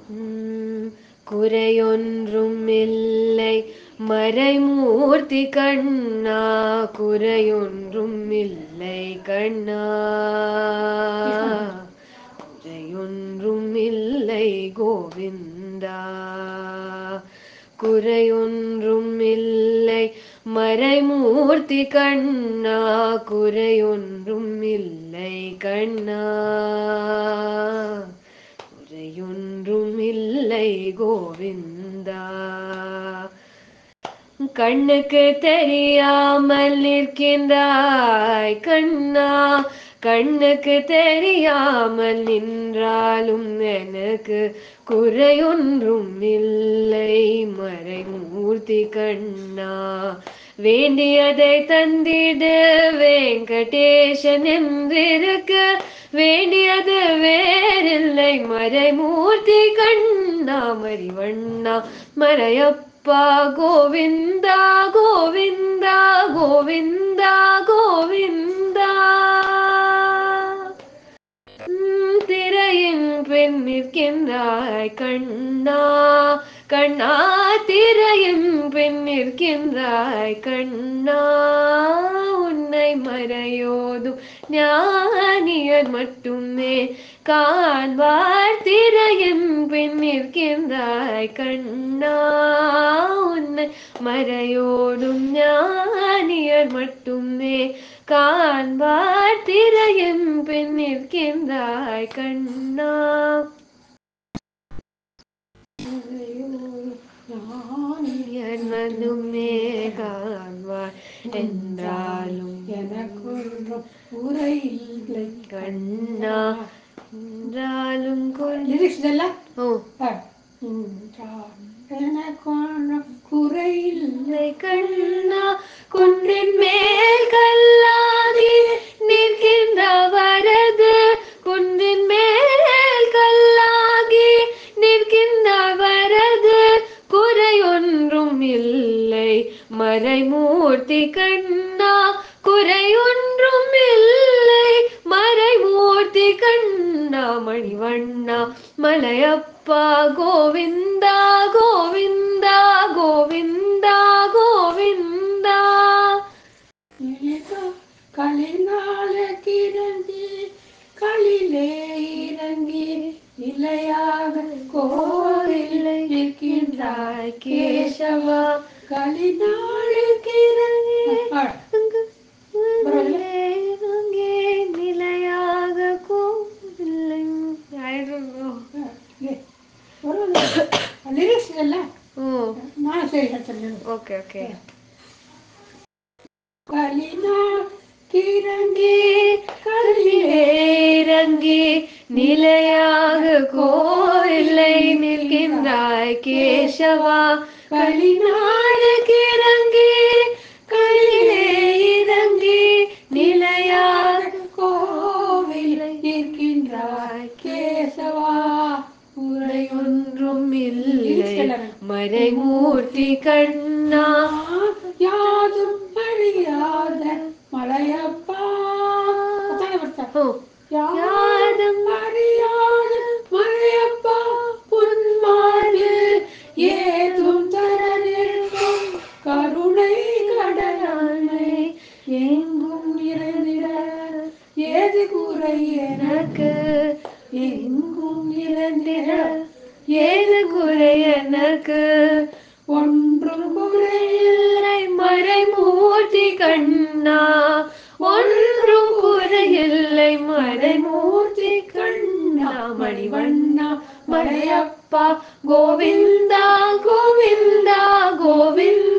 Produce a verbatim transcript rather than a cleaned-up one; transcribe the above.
உம் குறையொன்றும் இல்லை மறைமூர்த்தி கண்ணா, குறையொன்றும் இல்லை கண்ணா, குறையொன்றும் இல்லை கோவிந்தா, குறையொன்றும் இல்லை மறைமூர்த்தி கண்ணா, குறையொன்றும் இல்லை கண்ணா, குறையொன்றும் இல்லை கோவிந்தா. கண்ணுக்கு தெரியாமல் நிற்கின்றாய் கண்ணா, கண்ணுக்கு தெரியாமல் நின்றாலும் எனக்கு குறையொன்றும் இல்லை மறைமூர்த்தி கண்ணா. வேண்டியதை தந்திடு வெங்கடேசன் என்றிருக்க, வேண்டியது வேறில்லை மறைமூர்த்தி கண்ணா, மறிவண்ணா மறையப்பா கோவிந்தா, கோவிந்தா கோவிந்தா கோவிந்தா. திரையின் பெண் நிற்கின்றாய் கண்ணா, கண்ணா திரையின் பெண் நிற்கின்றாய் கண்ணா, உன்னை மறையோதும் ஞானியர் மட்டுமே காண்பார். திரையின் பெண் நிற்கின்றாய் கண்ணா, உன்னை மறையோடும் ஞானியர் மட்டுமே காண்பார். திரையின் பெண் நிற்கின்றாய் கண்ணா. மனுமே காண்பார் என்றாலும் எனக்கு குறை இல்லை கண்ணா, என்றாலும் ஓ எனக்கு குறை இல்லை கண்ணா. குன்றின் மேல் கல்லாகி நிற்கின்ற வரது, குன்றின் மேல் கல்லாகி நிற்கின்ற வரது, குறையொன்றும் இல்லை மறைமூர்த்தி கண்ணா, குறையொன்றும் இல்லை மறைமூர்த்தி கண்ணா, மணிவண்ணா மலையப்பா கோவிந்தா, கோவிந்தா கோவிந்தா கோவிந்தா. களினால கிறங்கி களிலே இறங்கி நிலையாக கோவிலை நிற்கின்றாய் கேசவா, களினால கிறங்கி நிலையாக கோவிலை. லிரிக்ஸ் இல்ல, ஓ நான் சரி. Okay okay. களினால் கிறங்கி களிலே இறங்கி நிலையாக கோவிலை நிற்கின்றாய் கேசவா, களினால் கிறங்கி களிலே இறங்கி நிலையாக கோவிலை நிற்கின்றாய் கேசவா, குறையொன்றும் இல்லை மறைமூர்த்தி கண்ணா, யாதும் அறியாத மலையப்பா. யாதும் அறியாத மலையப்பா, புன்மார்பில் ஏதும் தர நிற்கும் கருணை கடலானை எங்கும் நிறைந்திட ஏது குறை எனக்கு, எங்கும் நிறைந்திட ஏது குறை எனக்கு, ஒன்றும் குறையில்லை மறைமூர்த்தி கண்ணா, ஒன்றும் குறையில்லை மறைமூர்த்தி கண்ணா, மணிவண்ணா மலையப்பா கோவிந்தா கோவிந்தா கோவிந்தா.